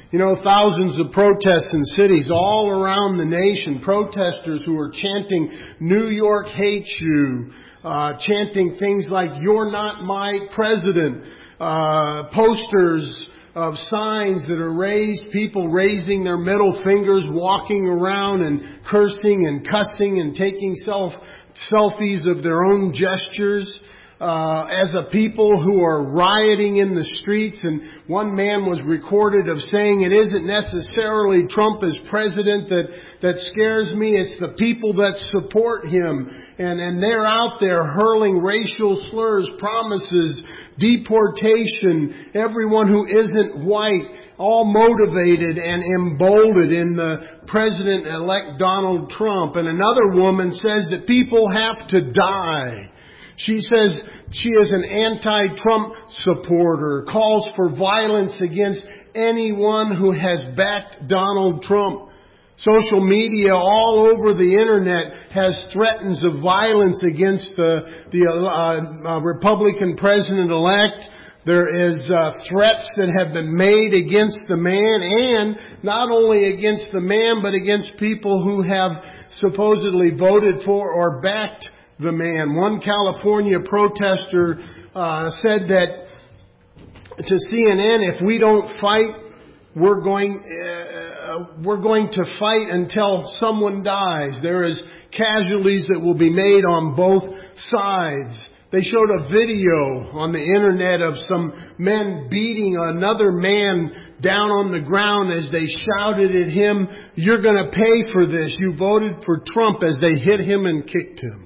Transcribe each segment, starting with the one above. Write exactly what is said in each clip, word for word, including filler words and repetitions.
You know, thousands of protests in cities all around the nation. Protesters who are chanting, New York hates you. Uh, chanting things like, you're not my president. Uh, posters of signs that are raised. People raising their middle fingers, walking around and cursing and cussing and taking self selfies of their own gestures. Uh, as a people who are rioting in the streets, and one man was recorded of saying, it isn't necessarily Trump as president that, that scares me, it's the people that support him. And, and they're out there hurling racial slurs, promises, deportation, everyone who isn't white, all motivated and emboldened in the President-elect Donald Trump. And another woman says that people have to die. She says she is an anti-Trump supporter, calls for violence against anyone who has backed Donald Trump. Social media all over the internet has threats of violence against the, the uh, uh, Republican president-elect. There is uh, threats that have been made against the man, and not only against the man, but against people who have supposedly voted for or backed the man. One California protester uh, said that to C N N, if we don't fight, we're going uh, we're going to fight until someone dies. There is casualties that will be made on both sides. They showed a video on the internet of some men beating another man down on the ground as they shouted at him, "You're going to pay for this. You voted for Trump," as they hit him and kicked him.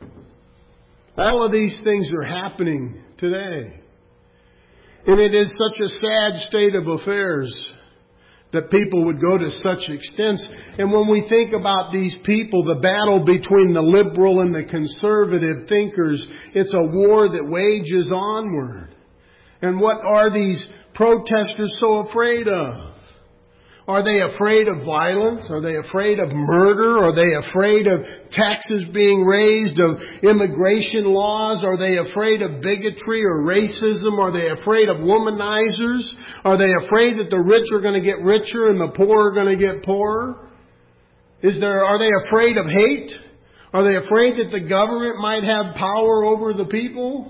All of these things are happening today. And it is such a sad state of affairs that people would go to such extents. And when we think about these people, the battle between the liberal and the conservative thinkers, it's a war that wages onward. And what are these protesters so afraid of? Are they afraid of violence? Are they afraid of murder? Are they afraid of taxes being raised, of immigration laws? Are they afraid of bigotry or racism? Are they afraid of womanizers? Are they afraid that the rich are going to get richer and the poor are going to get poorer? Is there, are they afraid of hate? Are they afraid that the government might have power over the people?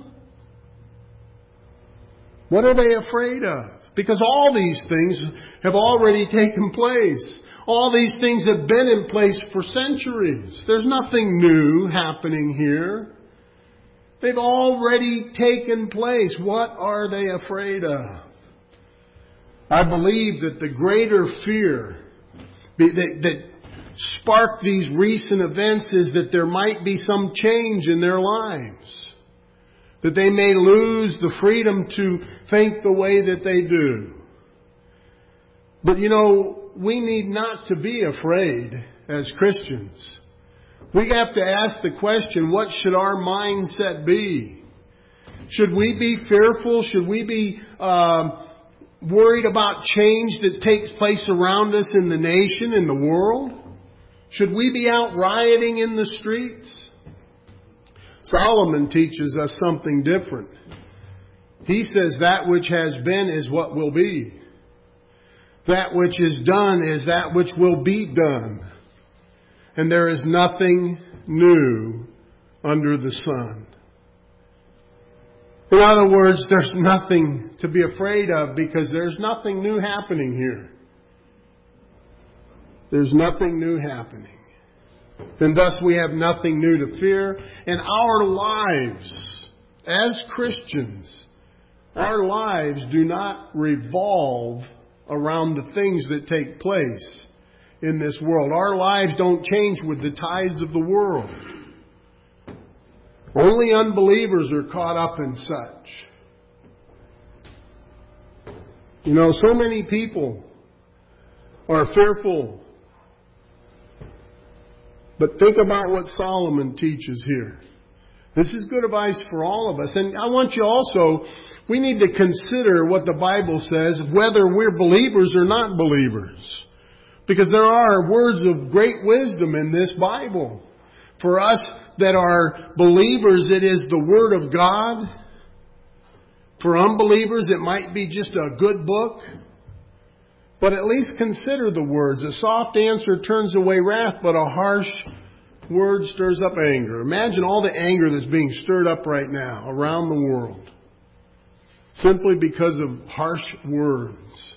What are they afraid of? Because all these things have already taken place. All these things have been in place for centuries. There's nothing new happening here. They've already taken place. What are they afraid of? I believe that the greater fear that, that sparked these recent events is that there might be some change in their lives. That they may lose the freedom to think the way that they do. But you know, we need not to be afraid as Christians. We have to ask the question, what should our mindset be? Should we be fearful? Should we be uh, worried about change that takes place around us in the nation, in the world? Should we be out rioting in the streets? Solomon teaches us something different. He says that which has been is what will be. That which is done is that which will be done. And there is nothing new under the sun. In other words, there's nothing to be afraid of because there's nothing new happening here. There's nothing new happening. And thus we have nothing new to fear. And our lives, as Christians, our lives do not revolve around the things that take place in this world. Our lives don't change with the tides of the world. Only unbelievers are caught up in such. You know, so many people are fearful. But think about what Solomon teaches here. This is good advice for all of us. And I want you also, we need to consider what the Bible says, whether we're believers or not believers. Because there are words of great wisdom in this Bible. For us that are believers, it is the Word of God. For unbelievers, it might be just a good book. But at least consider the words. A soft answer turns away wrath, but a harsh word stirs up anger. Imagine all the anger that's being stirred up right now around the world, simply because of harsh words.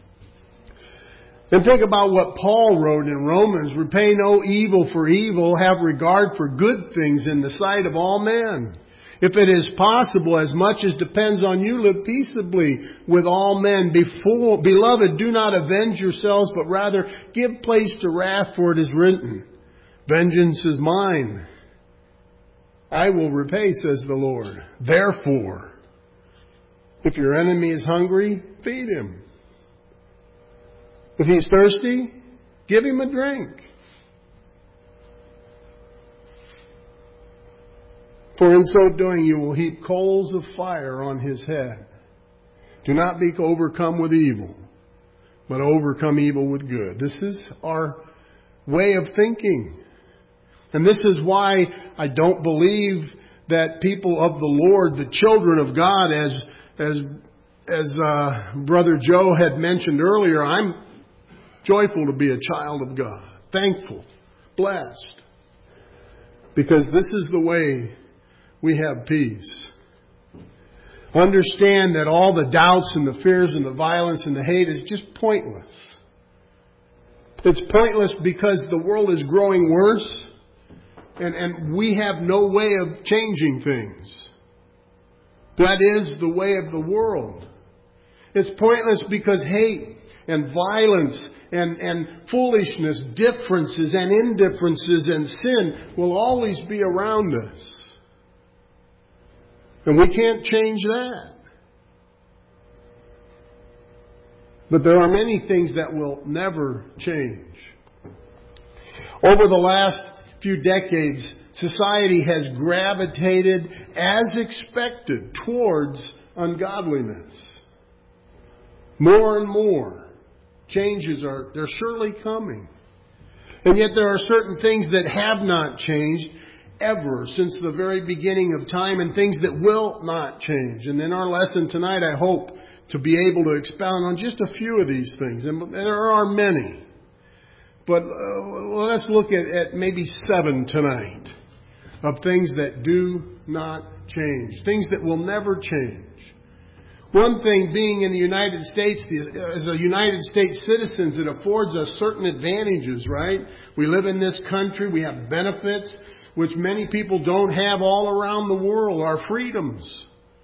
And think about what Paul wrote in Romans. Repay no evil for evil. Have regard for good things in the sight of all men. If it is possible, as much as depends on you, live peaceably with all men. Before, beloved, do not avenge yourselves, but rather give place to wrath, for it is written, vengeance is mine. I will repay, says the Lord. Therefore, if your enemy is hungry, feed him. If he's thirsty, give him a drink. For in so doing you will heap coals of fire on his head. Do not be overcome with evil, but overcome evil with good. This is our way of thinking. And this is why I don't believe that people of the Lord, the children of God, as as as uh, Brother Joe had mentioned earlier, I'm joyful to be a child of God. Thankful. Blessed. Because this is the way we have peace. Understand that all the doubts and the fears and the violence and the hate is just pointless. It's pointless because the world is growing worse and, and we have no way of changing things. That is the way of the world. It's pointless because hate and violence and, and foolishness, differences and indifferences and sin will always be around us. And we can't change that. But there are many things that will never change. Over the last few decades, society has gravitated as expected towards ungodliness. More and more changes are, they're surely coming. And yet there are certain things that have not changed ever since the very beginning of time, and things that will not change. And in our lesson tonight, I hope to be able to expound on just a few of these things. And there are many. But uh, let's look at, at maybe seven tonight of things that do not change. Things that will never change. One thing, being in the United States, as a United States citizens, it affords us certain advantages, right? We live in this country. We have benefits which many people don't have all around the world, our freedoms.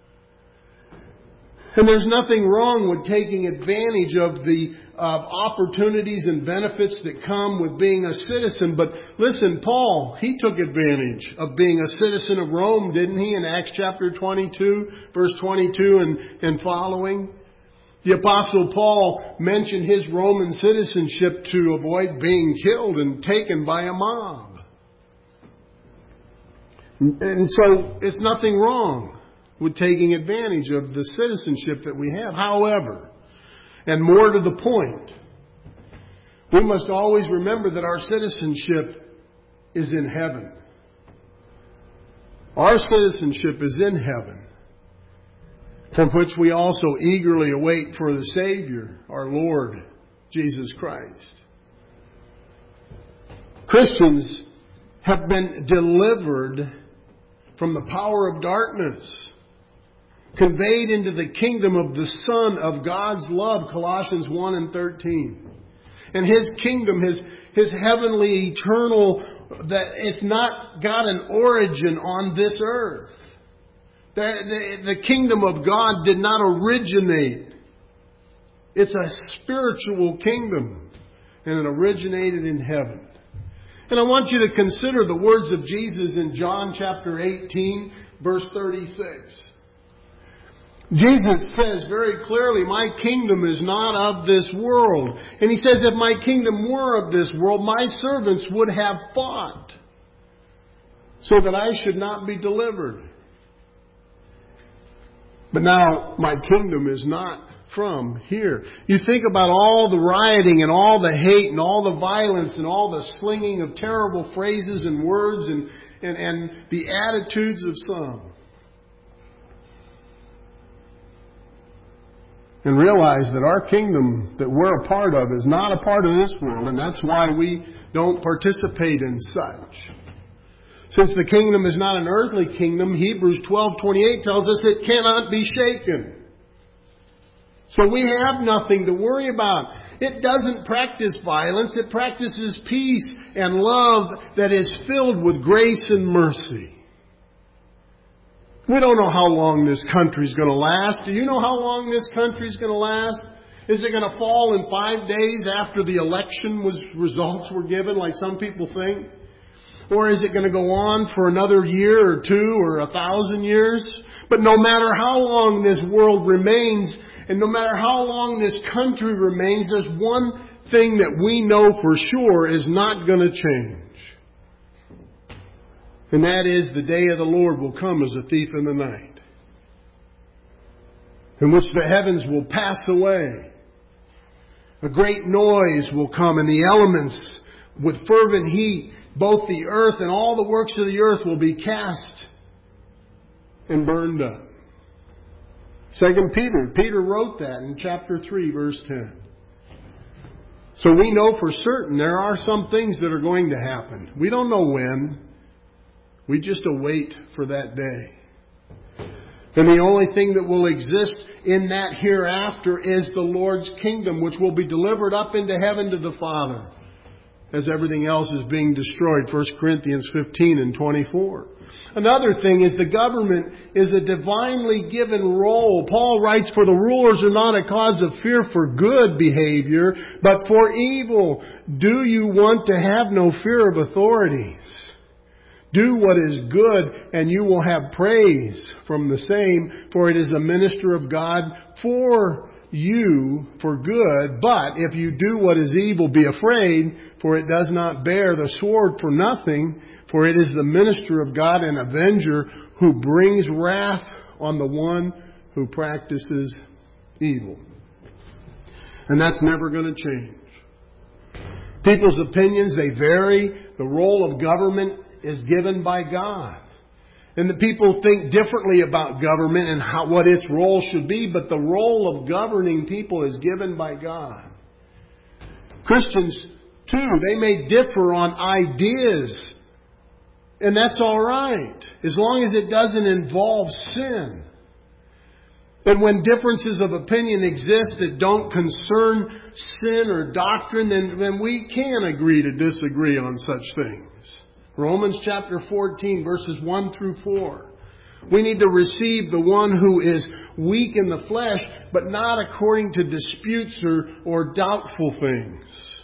And there's nothing wrong with taking advantage of the uh, opportunities and benefits that come with being a citizen. But listen, Paul, he took advantage of being a citizen of Rome, didn't he? In Acts chapter twenty-two, verse twenty-two and, and following. The Apostle Paul mentioned his Roman citizenship to avoid being killed and taken by a mob. And so it's nothing wrong with taking advantage of the citizenship that we have. However, and more to the point, we must always remember that our citizenship is in heaven. Our citizenship is in heaven, from which we also eagerly await for the Savior, our Lord Jesus Christ. Christians have been delivered from the power of darkness, conveyed into the kingdom of the Son of God's love, Colossians one and thirteen. And His kingdom, His, His heavenly, eternal, that it's not got an origin on this earth. The, the, the kingdom of God did not originate. It's a spiritual kingdom, and it originated in heaven. And I want you to consider the words of Jesus in John chapter eighteen, verse thirty-six. Jesus says very clearly, my kingdom is not of this world. And He says, if my kingdom were of this world, my servants would have fought so that I should not be delivered. But now my kingdom is not from here. You think about all the rioting and all the hate and all the violence and all the slinging of terrible phrases and words and, and, and the attitudes of some. and realize that our kingdom that we're a part of is not a part of this world, and that's why we don't participate in such. Since the kingdom is not an earthly kingdom, Hebrews twelve twenty-eight tells us it cannot be shaken. So we have nothing to worry about. It doesn't practice violence. It practices peace and love that is filled with grace and mercy. We don't know how long this country's going to last. Do you know how long this country's going to last? Is it going to fall in five days after the election was results were given, like some people think? Or is it going to go on for another year or two or a thousand years? But no matter how long this world remains, and no matter how long this country remains, there's one thing that we know for sure is not going to change. And that is the day of the Lord will come as a thief in the night, in which the heavens will pass away. A great noise will come, and the elements with fervent heat, both the earth and all the works of the earth will be cast and burned up. Second Peter, Peter wrote that in chapter three, verse ten. So we know for certain there are some things that are going to happen. We don't know when. We just await for that day. And the only thing that will exist in that hereafter is the Lord's kingdom, which will be delivered up into heaven to the Father, as everything else is being destroyed. First Corinthians fifteen and twenty-four. Another thing is the government is a divinely given role. Paul writes, for the rulers are not a cause of fear for good behavior, but for evil. Do you want to have no fear of authorities? Do what is good, and you will have praise from the same, for it is a minister of God for you for good. But if you do what is evil, be afraid, for it does not bear the sword for nothing, for it is the minister of God, an avenger, who brings wrath on the one who practices evil. And that's never going to change. People's opinions, they vary. The role of government is given by God. And the people think differently about government and how, what its role should be, but the role of governing people is given by God. Christians, too, they may differ on ideas, and that's all right, as long as it doesn't involve sin. And when differences of opinion exist that don't concern sin or doctrine, then, then we can agree to disagree on such things. Romans chapter fourteen, verses one through four. We need to receive the one who is weak in the flesh, but not according to disputes or, or doubtful things.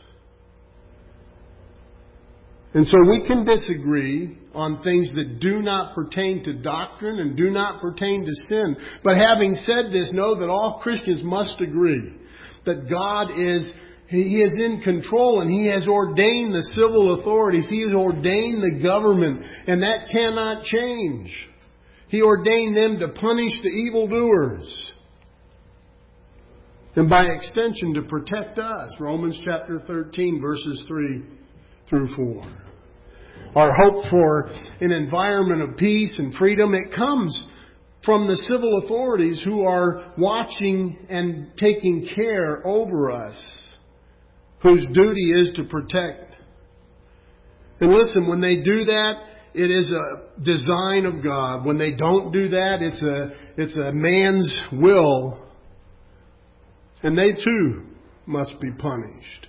And so we can disagree on things that do not pertain to doctrine and do not pertain to sin. But having said this, know that all Christians must agree that God is He is in control, and He has ordained the civil authorities. He has ordained the government, and that cannot change. He ordained them to punish the evildoers, and by extension to protect us. Romans chapter thirteen, verses three through four. Our hope for an environment of peace and freedom, it comes from the civil authorities who are watching and taking care over us, whose duty is to protect. And listen, when they do that, it is a design of God. When they don't do that, it's a, it's a man's will. And they too must be punished.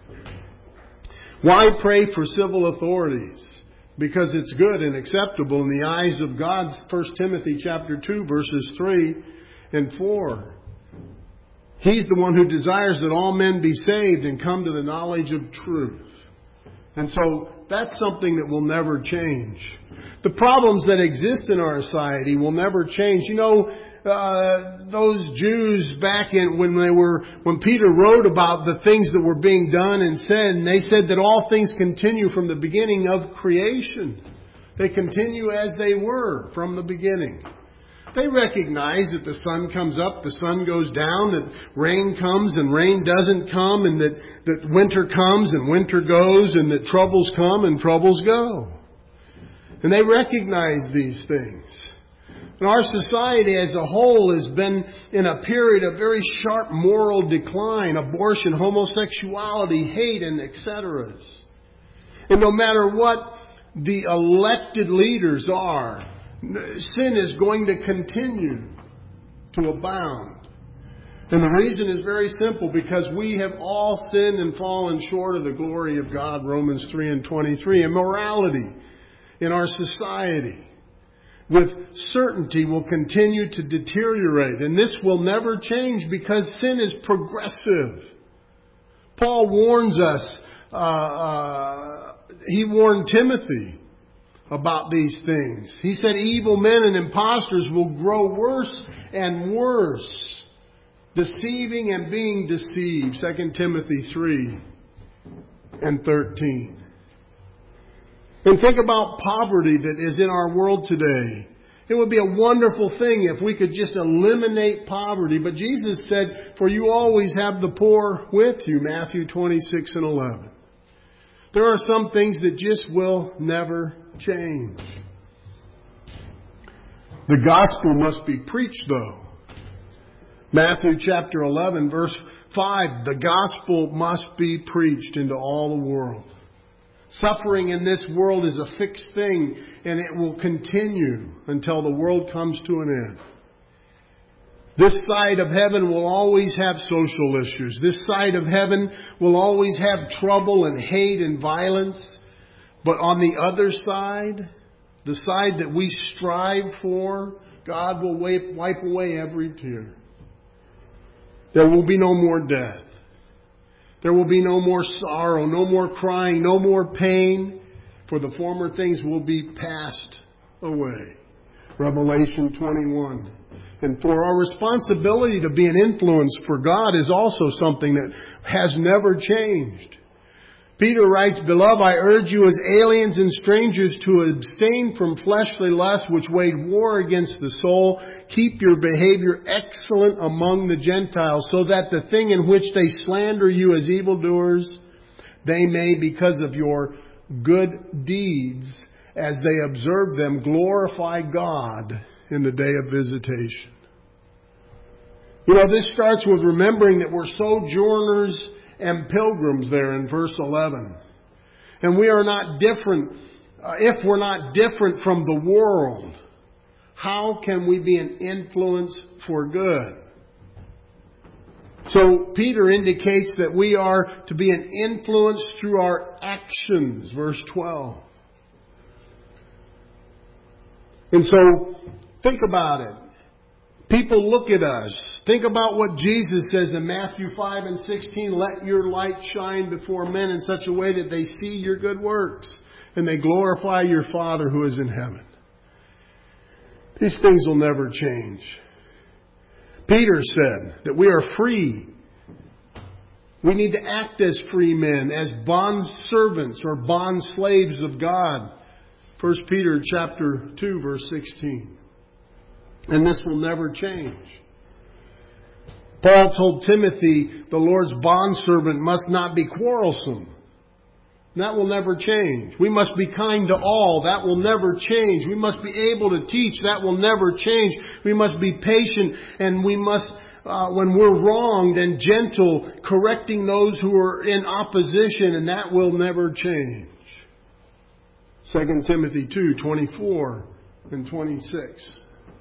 Why pray for civil authorities? Because it's good and acceptable in the eyes of God. First Timothy chapter two, verses three and four. He's the one who desires that all men be saved and come to the knowledge of truth. And so that's something that will never change. The problems that exist in our society will never change. You know, uh, those Jews back in when they were, when Peter wrote about the things that were being done and said, and they said that all things continue from the beginning of creation. They continue as they were from the beginning. They recognize that the sun comes up, the sun goes down, that rain comes and rain doesn't come, and that, that winter comes and winter goes, and that troubles come and troubles go. And they recognize these things. And our society as a whole has been in a period of very sharp moral decline, abortion, homosexuality, hate, and et cetera. And no matter what the elected leaders are, sin is going to continue to abound. And the reason is very simple, because we have all sinned and fallen short of the glory of God, Romans three and twenty-three. Immorality in our society, with certainty, will continue to deteriorate. And this will never change because sin is progressive. Paul warns us, uh, uh, he warned Timothy about these things. He said evil men and impostors will grow worse and worse, deceiving and being deceived. Second Timothy three and thirteen. And think about poverty that is in our world today. It would be a wonderful thing if we could just eliminate poverty. But Jesus said, for you always have the poor with you. Matthew twenty-six and eleven. There are some things that just will never change. The gospel must be preached, though. Matthew chapter eleven, verse five. The gospel must be preached into all the world. Suffering in this world is a fixed thing, and it will continue until the world comes to an end. This side of heaven will always have social issues. This side of heaven will always have trouble and hate and violence. But on the other side, the side that we strive for, God will wipe, wipe away every tear. There will be no more death. There will be no more sorrow, no more crying, no more pain, for the former things will be passed away. Revelation twenty-one. And for our responsibility to be an influence for God is also something that has never changed. Peter writes, Beloved, I urge you as aliens and strangers to abstain from fleshly lusts which wage war against the soul. Keep your behavior excellent among the Gentiles, so that the thing in which they slander you as evildoers, they may, because of your good deeds, as they observe them, glorify God in the day of visitation. You know, this starts with remembering that we're sojourners and pilgrims there in verse eleven. And we are not different. Uh, if we're not different from the world, how can we be an influence for good? So Peter indicates that we are to be an influence through our actions, verse twelve. And so think about it. People look at us. Think about what Jesus says in Matthew five and sixteen. Let your light shine before men in such a way that they see your good works and they glorify your Father who is in heaven. These things will never change. Peter said that we are free. We need to act as free men, as bond servants or bond slaves of God. First Peter chapter two, verse sixteen. And this will never change. Paul told Timothy, the Lord's bondservant must not be quarrelsome. That will never change. We must be kind to all. That will never change. We must be able to teach. That will never change. We must be patient, and we must, uh, when we're wronged, and gentle, correcting those who are in opposition, and that will never change. Second Timothy two, twenty-four and twenty-six.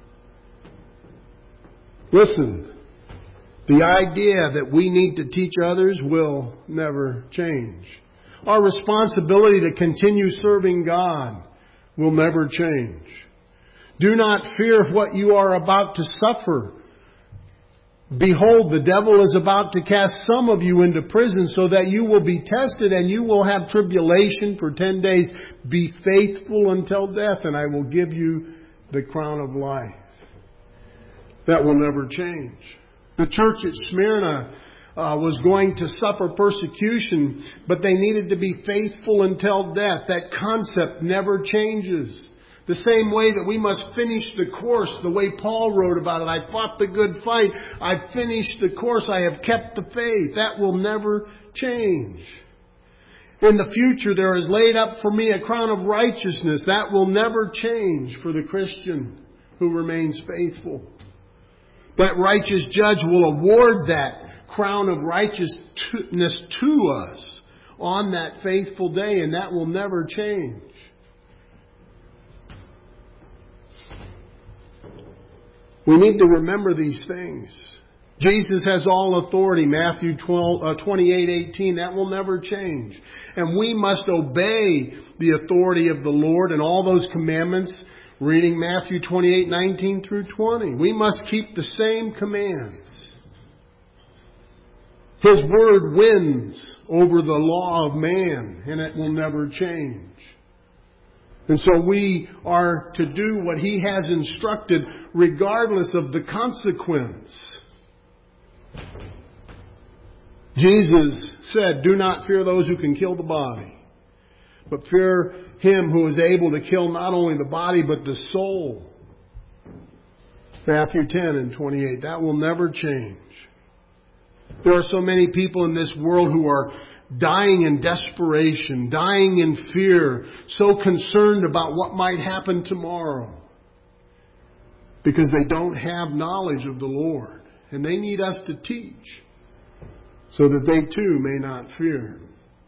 Listen, the idea that we need to teach others will never change. Our responsibility to continue serving God will never change. Do not fear what you are about to suffer. Behold, the devil is about to cast some of you into prison so that you will be tested and you will have tribulation for ten days. Be faithful until death, and I will give you the crown of life. That will never change. The church at Smyrna uh, was going to suffer persecution, but they needed to be faithful until death. That concept never changes. The same way that we must finish the course, the way Paul wrote about it. I fought the good fight. I finished the course. I have kept the faith. That will never change. In the future, there is laid up for me a crown of righteousness. That will never change for the Christian. who remains faithful. That righteous judge will award that crown of righteousness to us on that faithful day, and that will never change. We need to remember these things. Jesus has all authority, Matthew twelve, uh, twenty-eight eighteen. That will never change. And we must obey the authority of the Lord and all those commandments, reading Matthew twenty-eight nineteen through twenty. We must keep the same commands. His word wins over the law of man, and it will never change. And so we are to do what He has instructed regardless of the consequence. Jesus said, "Do not fear those who can kill the body, but fear Him who is able to kill not only the body but the soul." Matthew ten and twenty-eight. That will never change. There are so many people in this world who are dying in desperation, dying in fear, so concerned about what might happen tomorrow because they don't have knowledge of the Lord. And they need us to teach so that they too may not fear.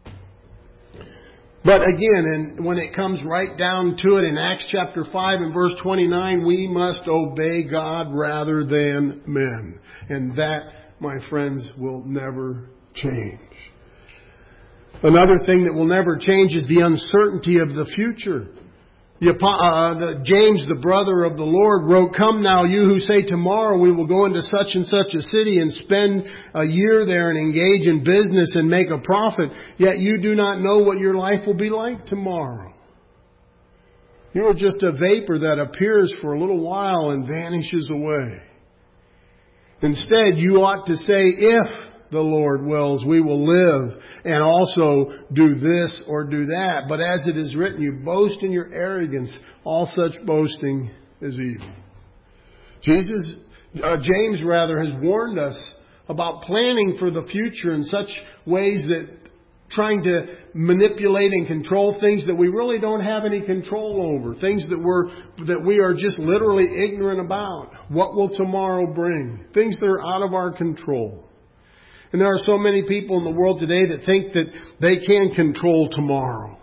But again, and when it comes right down to it, in Acts chapter five and verse twenty-nine, we must obey God rather than men. And that, my friends, will never change. Another thing that will never change is the uncertainty of the future. The, uh, the, James, the brother of the Lord, wrote, "Come now, you who say tomorrow we will go into such and such a city and spend a year there and engage in business and make a profit, yet you do not know what your life will be like tomorrow. You are just a vapor that appears for a little while and vanishes away. Instead, you ought to say, if the Lord wills, we will live and also do this or do that. But as it is written, you boast in your arrogance. All such boasting is evil." Jesus, uh, James rather, has warned us about planning for the future in such ways that trying to manipulate and control things that we really don't have any control over. Things that we're, that we are just literally ignorant about. What will tomorrow bring? Things that are out of our control. And there are so many people in the world today that think that they can control tomorrow.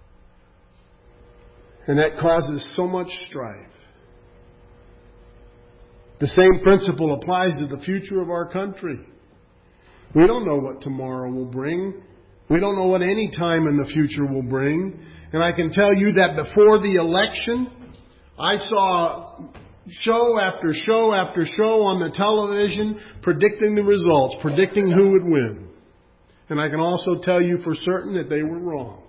And that causes so much strife. The same principle applies to the future of our country. We don't know what tomorrow will bring. We don't know what any time in the future will bring. And I can tell you that before the election, I saw show after show after show on the television predicting the results, predicting who would win. And I can also tell you for certain that they were wrong.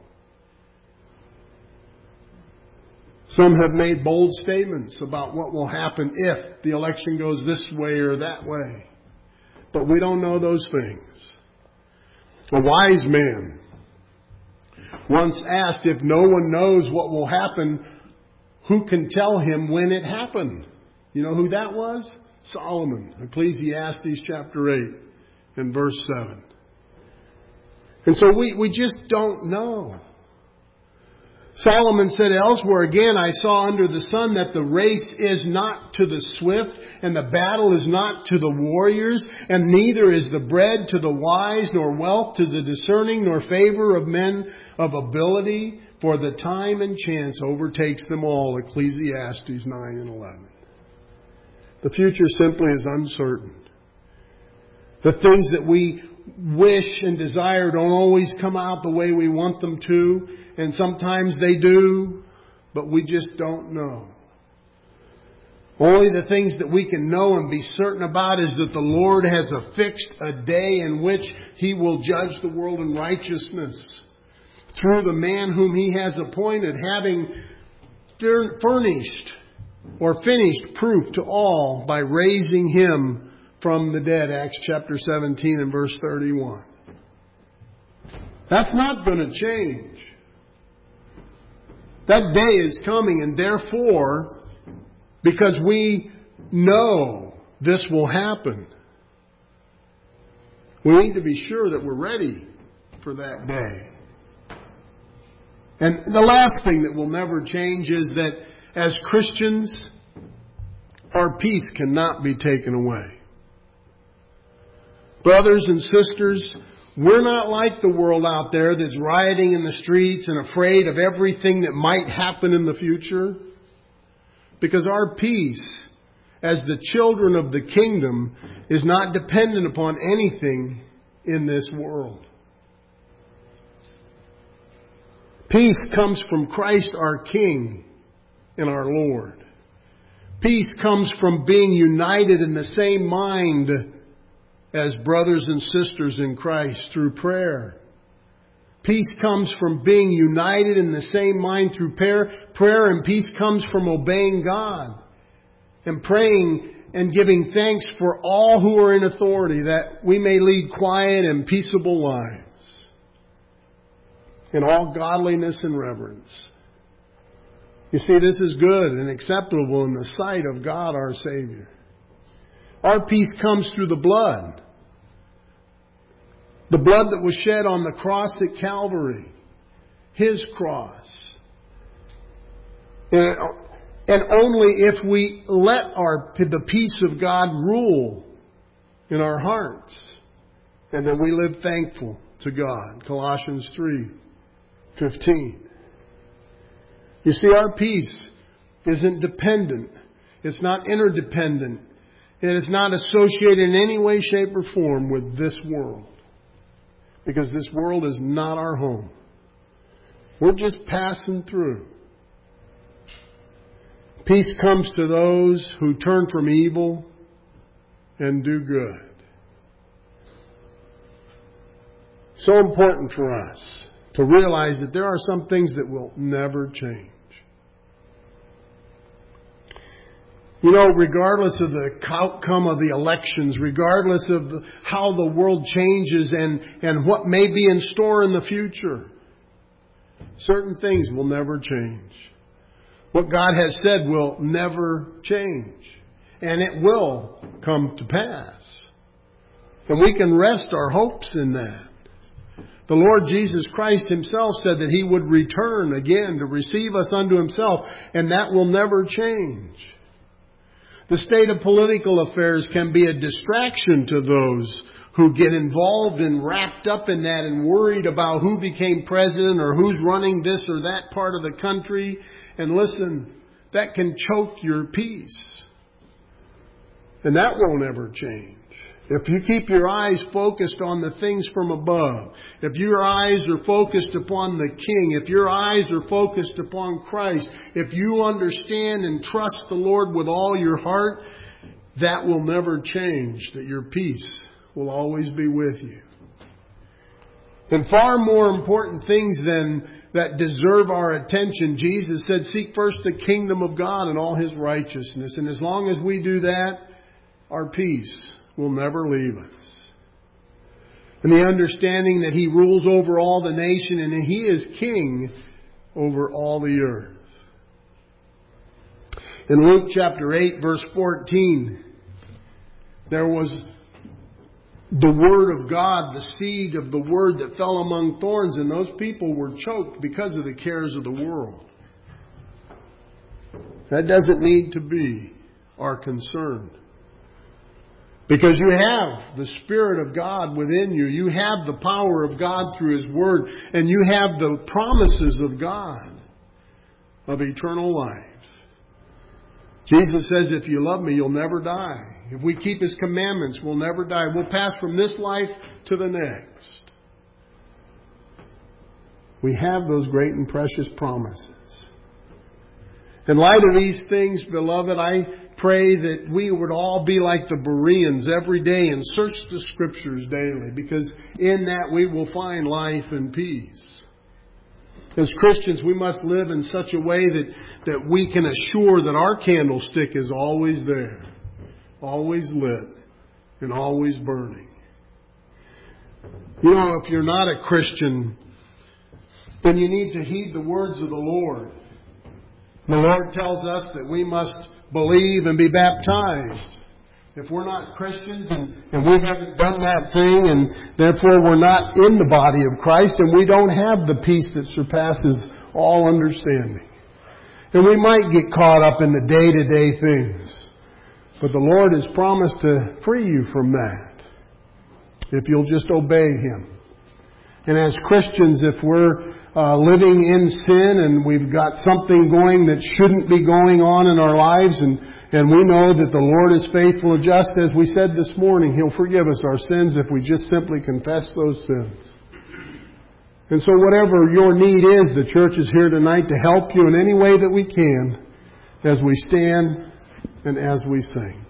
Some have made bold statements about what will happen if the election goes this way or that way. But we don't know those things. A wise man once asked, if no one knows what will happen, who can tell him when it happened? You know who that was? Solomon. Ecclesiastes chapter eight and verse seven. And so we, we just don't know. Solomon said elsewhere, again, I saw under the sun that the race is not to the swift, and the battle is not to the warriors, and neither is the bread to the wise, nor wealth to the discerning, nor favor of men of ability, for the time and chance overtakes them all. Ecclesiastes nine and eleven. The future simply is uncertain. The things that we wish and desire don't always come out the way we want them to. And sometimes they do, but we just don't know. Only the things that we can know and be certain about is that the Lord has affixed a day in which He will judge the world in righteousness through the man whom He has appointed, having furnished or finished proof to all by raising Him from the dead. Acts chapter seventeen and verse thirty-one. That's not going to change. That day is coming, and therefore, because we know this will happen, we need to be sure that we're ready for that day. And the last thing that will never change is that as Christians, Our peace cannot be taken away. Brothers and sisters, we're not like the world out there that's rioting in the streets and afraid of everything that might happen in the future. Because our peace, as the children of the kingdom, is not dependent upon anything in this world. Peace comes from Christ our King and our Lord. Peace comes from being united in the same mind as brothers and sisters in Christ through prayer. Peace comes from being united in the same mind through prayer. Prayer and peace comes from obeying God and praying and giving thanks for all who are in authority, that we may lead quiet and peaceable lives in all godliness and reverence. You see, this is good and acceptable in the sight of God our Savior. Our peace comes through the blood. The blood that was shed on the cross at Calvary. His cross. And, and only if we let our the peace of God rule in our hearts, and then we live thankful to God. Colossians three fifteen. You see, our peace isn't dependent. It's not interdependent. It is not associated in any way, shape, or form with this world. Because this world is not our home. We're just passing through. Peace comes to those who turn from evil and do good. So important for us to realize that there are some things that will never change. You know, regardless of the outcome of the elections, regardless of the, how the world changes and, and what may be in store in the future, certain things will never change. What God has said will never change. And it will come to pass. And we can rest our hopes in that. The Lord Jesus Christ Himself said that He would return again to receive us unto Himself, and that will never change. The state of political affairs can be a distraction to those who get involved and wrapped up in that and worried about who became president or who's running this or that part of the country. And listen, that can choke your peace. And that won't ever change. If you keep your eyes focused on the things from above, if your eyes are focused upon the King, if your eyes are focused upon Christ, if you understand and trust the Lord with all your heart, that will never change, that your peace will always be with you. And far more important things than that deserve our attention, Jesus said, seek first the kingdom of God and all His righteousness. And as long as we do that, our peace will never leave us. And the understanding that He rules over all the nation and He is King over all the earth. In Luke chapter eight verse fourteen, there was the Word of God, the seed of the Word that fell among thorns, and those people were choked because of the cares of the world. That doesn't need to be our concern. Because you have the Spirit of God within you. You have the power of God through His Word. And you have the promises of God of eternal life. Jesus says, if you love me, you'll never die. If we keep His commandments, we'll never die. We'll pass from this life to the next. We have those great and precious promises. In light of these things, beloved, I pray that we would all be like the Bereans every day and search the Scriptures daily, because in that we will find life and peace. As Christians, we must live in such a way that, that we can assure that our candlestick is always there, always lit, and always burning. You know, if you're not a Christian, then you need to heed the words of the Lord. The Lord tells us that we must believe and be baptized. If we're not Christians and, and we haven't done that thing, and therefore we're not in the body of Christ, and we don't have the peace that surpasses all understanding. And we might get caught up in the day-to-day things. But the Lord has promised to free you from that if you'll just obey Him. And as Christians, if we're uh, living in sin and we've got something going that shouldn't be going on in our lives, and, and we know that the Lord is faithful and just, as we said this morning, He'll forgive us our sins if we just simply confess those sins. And so whatever your need is, the church is here tonight to help you in any way that we can as we stand and as we sing.